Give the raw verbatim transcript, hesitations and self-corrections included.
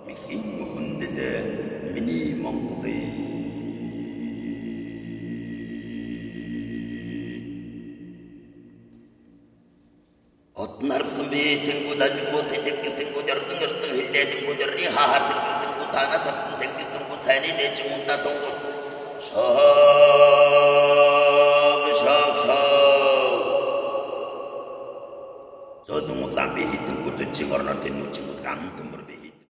Михийн хүндлээ миний Монголыг Отнарсан би тэнгууд алгууд тэнгэр тэнгууд ярдан ярдан хилээ тэнгууд ярны хаар тэнгэр тэнгууд цаанаас арсан тэнгэр тэнгууд цайны дэж мунда тэнгууд шаг шаг шаг золон улаан би хитэнгууд чиг орнор тэнгууд чигүүд гам төмөр би